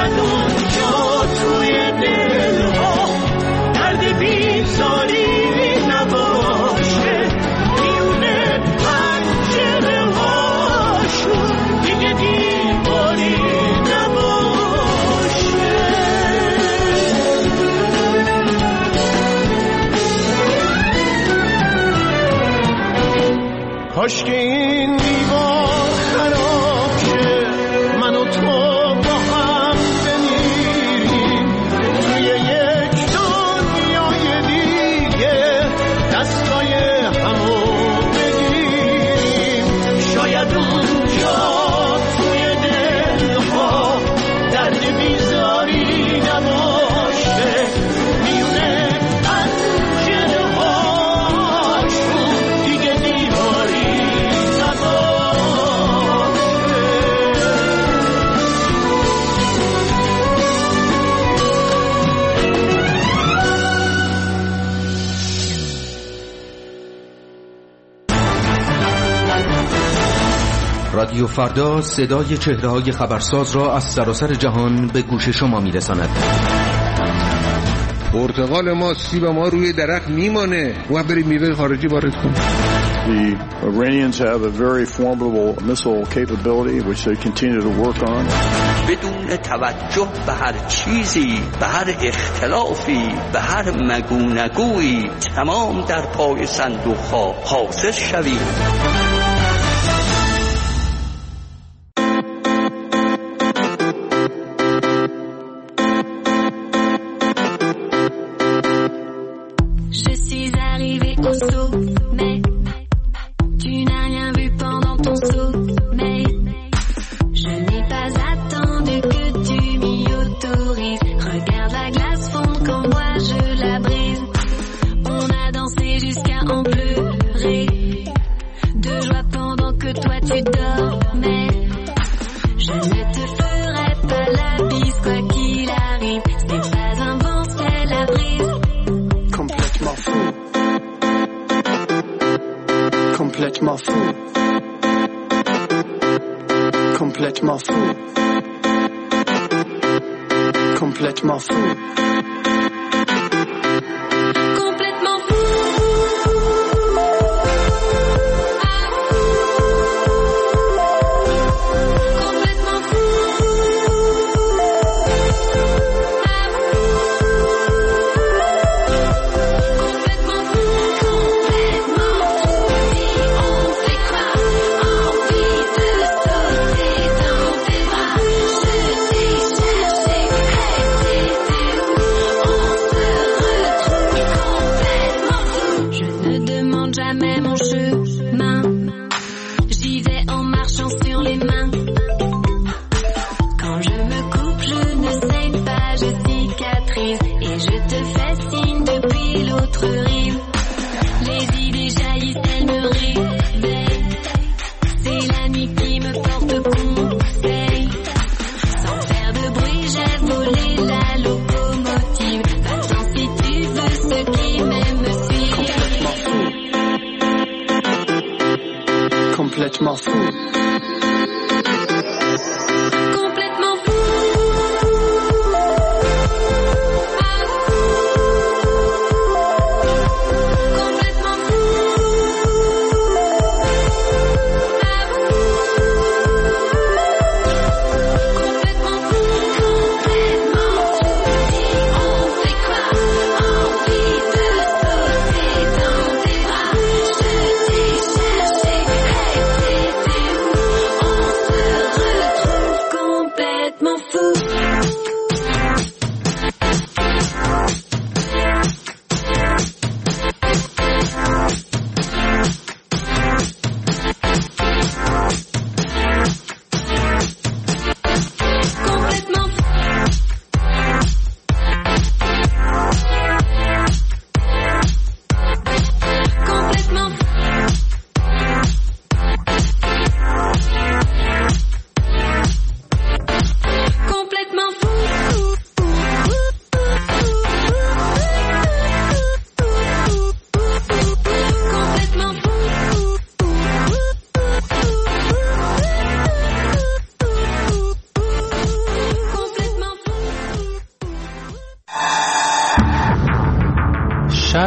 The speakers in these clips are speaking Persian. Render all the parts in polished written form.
شاید اونجا توی دلها درد بیزاری نباشه، میونه پنجره هاشون دیگه دیواری نباشه. کاش که این دیوار خراب شه، من و تو با هم بمیریم توی یک دنیای دیگه، دستای همو بگیریم. شاید اونجا توی دلها درد بیزاری نباشه، میونه پنجره هاشون دیگه دیواری رادیو فردا صدای چهره‌های خبرساز را از سراسر جهان به گوش شما می‌رساند. پرتقال ما، سیب ما روی درخت میمانه و بریم میوه خارجی وارد کنیم. The Iranians have a very formidable missile capability which they continue to work on. بدون توجه به هر چیزی، به هر اختلافی، به هر مگونگویی، تمام در پای صندوق‌ها حاضر شویم.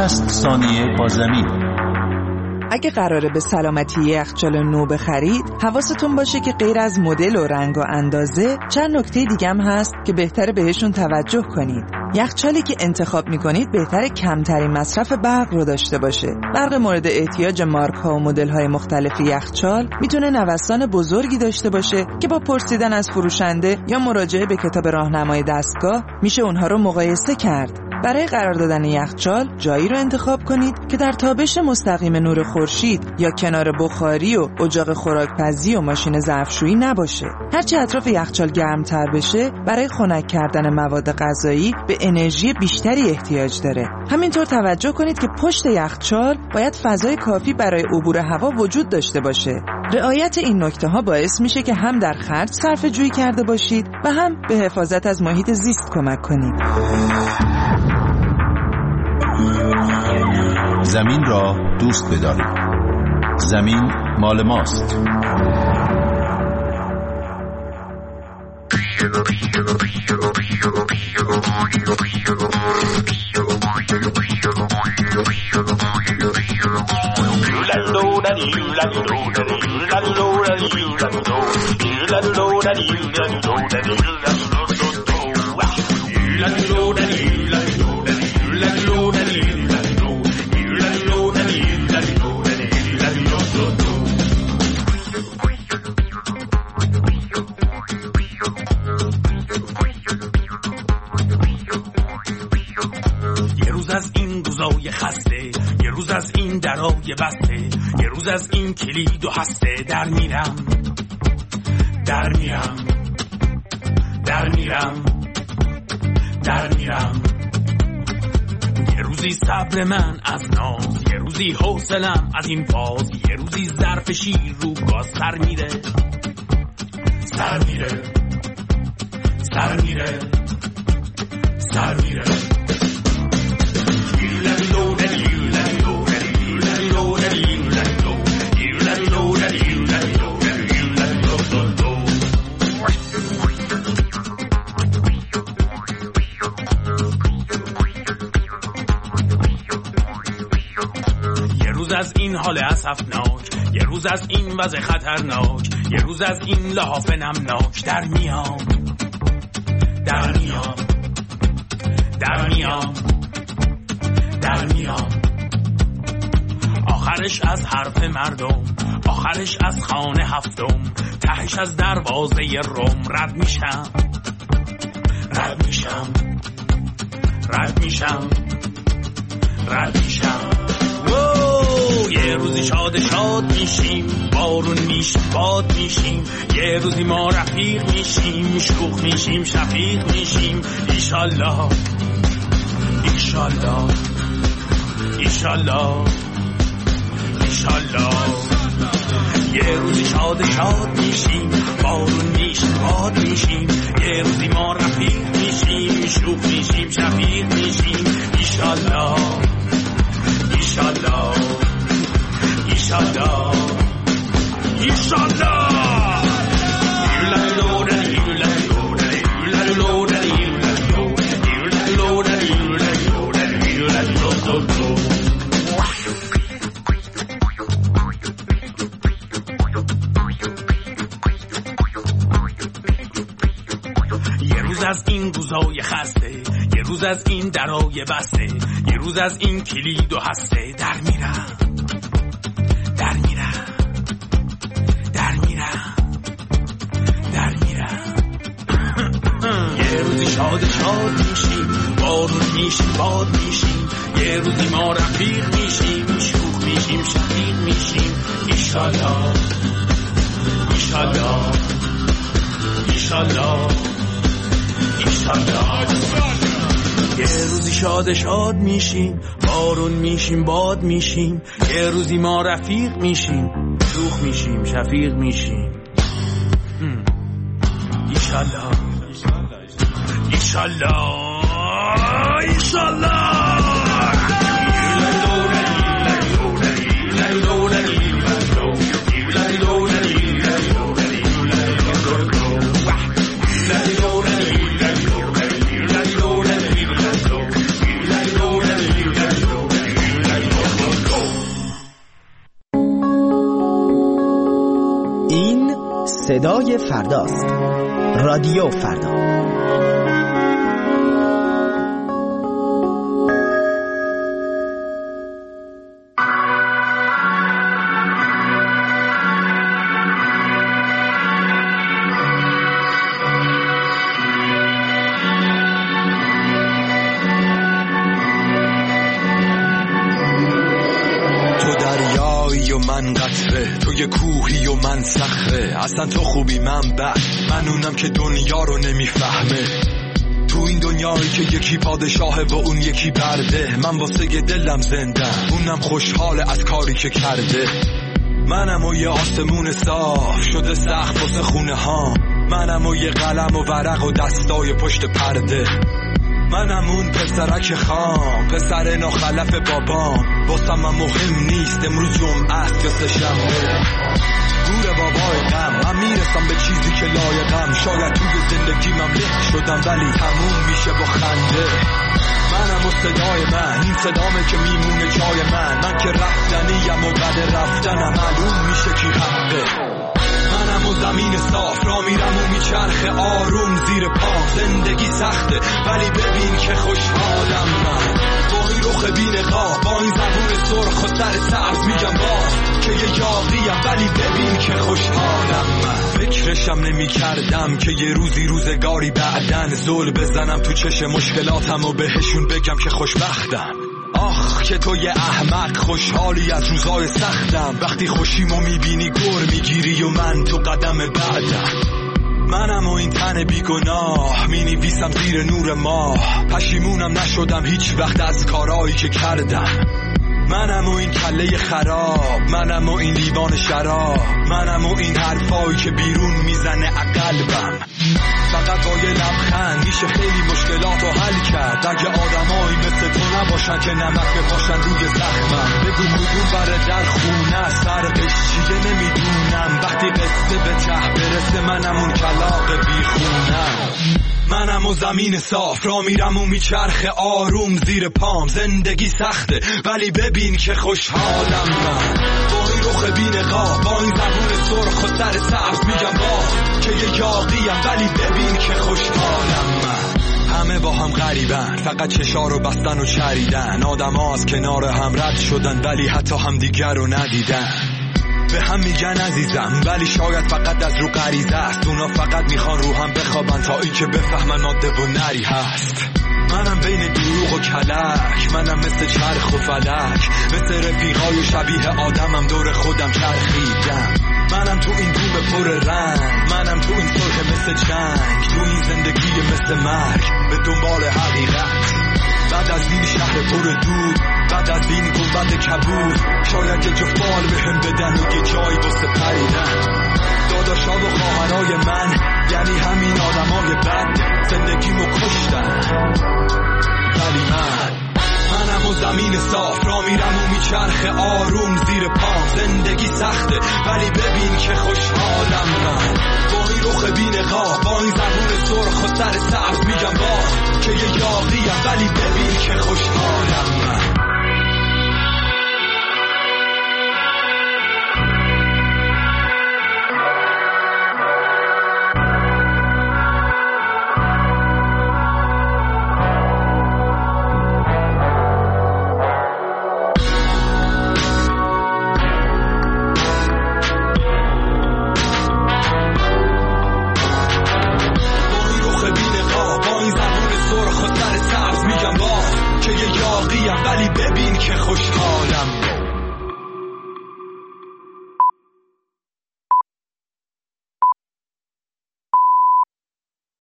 60 ثانیه با زمین. اگه قراره به سلامتی یخچال نو بخرید، حواستون باشه که غیر از مدل و رنگ و اندازه، چند نکته دیگه هم هست که بهتره بهشون توجه کنید. یخچالی که انتخاب میکنید بهتره کمترین مصرف برق رو داشته باشه. برق مورد احتیاج مارک ها و مدل های مختلف یخچال میتونه نوسان بزرگی داشته باشه که با پرسیدن از فروشنده یا مراجعه به کتاب راهنمای دستگاه میشه اونها رو مقایسه کرد. برای قرار دادن یخچال جایی رو انتخاب کنید که در تابش مستقیم نور خورشید یا کنار بخاری و اجاق خوراکپزی و ماشین ظرفشویی نباشه. هرچی اطراف یخچال گرمتر بشه، برای خنک کردن مواد غذایی به انرژی بیشتری احتیاج داره. همینطور توجه کنید که پشت یخچال باید فضای کافی برای عبور هوا وجود داشته باشه. رعایت این نکته ها باعث میشه که هم در خرج صرفه جویی کرده باشید و هم به حفاظت از محیط زیست کمک کنید. زمین را دوست بدارید. زمین مال ماست. یه روز از این درای بسته، یه روز از این کلید و هسته، در میرم یه روزی صبر من از ناز، یه روزی حوصلم از این فاز، یه روزی ظرف شیر رو گاز سر میره از این حال اسفناک، یه روز از این وضع خطرناک، یه روز از این لحاف نمناک، در میام آخرش از حرف مردم، آخرش از خانه هفتم، تهش از دروازه روم، رد میشم یه روزی شاد میشیم، بارون میشیم، باد میشیم، یه روزی ما رفیق میشیم، شوخ میشیم، شفیق میشیم، ایشالله یه روزی شاد میشیم، بارون میشیم، باد میشیم، یه روزی ما رفیق میشیم، شوخ میشیم، شفیق میشیم، ایشالله یه روز از این روزای خسته، یه روز از این درای بسته، یه روز از این کلید و هسته، در میرم یه روزی شاد میشیم، بارون میشیم، باد میشیم، یه روزی ما رفیق میشیم، شوخ میشیم، شفیق میشیم، ایشالله یه روزی شاد میشیم، بارون میشیم، باد میشیم، یه روزی ما رفیق میشیم، شوخ میشیم، شفیق میشیم، صدای فرداست. رادیو فردا. من قطره، تو یه کوهی و من صخره. اصلا تو خوبی من بد، من اونم که دنیا رو نمیفهمه. تو این دنیایی که یکی پادشاهه و اون یکی برده، من واسه دلم زنده، اونم خوشحاله از کاری که کرده. منم و یه آسمون صاف شده سقف واسه خونه ها، منم و یه قلم و ورق و دستای پشت پرده. منم اون پسرک خام، پسر ناخلف بابام، واسم من مهم نیست امروز جمعه است یا سه‌شنبه. گور بابای غم، من میرسم به چیزی که لایقم. شاید توی زندگیمم له شدم ولی تموم میشه با خنده. منم و صدای من، این صدامه که میمونه جای من که رفتنیم و بعد رفتنم معلوم میشه کی حقه. منم و زمین صاف را میرم و میچرخه آروم زیر پا. زندگی سخته ولی ببین که خوشحالم من، با این رخ بی‌نقاب، با این زبون سرخ و سر سبز میگم باز که یه یاغیم ولی ببین که خوشحالم من. فکرشم نمی کردم که یه روزگاری بعدن زل بزنم تو چش مشکلاتم و بهشون بگم که خوشبختم. آخ که تو یه احمق خوشحالی از روزای سختم، وقتی خوشیمو میبینی گر میگیری و من تو قدم بعدم. منم و این تن بیگناه مینویسم زیر نور ماه، پشیمونم نشدم هیچ وقت از کارایی که کردم. منم و این کله خراب، منم و این لیوان شراب، منم و این حرفایی که بیرون میزنه قلبم. فقط با یه لبخند میشه خیلی مشکلاتو حل کرد. اگه آدمایی مثل تو نباشن که نمک بپاشن روی زخمم، بگو کدوم بره در خونه فرقش چیه نمیدونم. وقتی قصه به ته برسه منم اون کلاغ بیخونم. منم و زمین صاف را میرم و میچرخه آروم زیر پام. زندگی سخته ولی ببین که خوشحالم من، با این رخ بی‌نقاب، با این زبون سرخ و سر سبز میگم باز که یه یاغیم ولی ببین که خوشحالم من. همه با هم غریبن، فقط چشا رو بستن و چریدن. آدم ها از کنار هم رد شدن ولی حتی هم دیگر رو ندیدن. به هم میگن عزیزم ولی شاید فقط از رو غریزه است. اونا فقط میخوان رو هم بخوابن تا این که بفهمن ماده و نری هست. منم بین دروغ و کلک، منم مثل چرخ و فلک، مثل رفیقای شبیه آدمم دور خودم چرخیدم. منم تو این دوم پر رنگ، منم تو این سرخ مثل جنگ، تو این زندگی مثل مرگ به دنبال حقیقت. بعد از این شهر پر دود، بعد از این گنبد کبود، شاید یه جفت بال بهم بدن و یه جایی واسه پریدن. داداشا و خواهرای من یعنی همین آدمای بد، زندگیمو کشتن ولی منم و زمین صاف را میرم و میچرخه آروم زیر پام. زندگی سخته ولی ببین که خوشحالم من، با این رخ بی‌نقاب،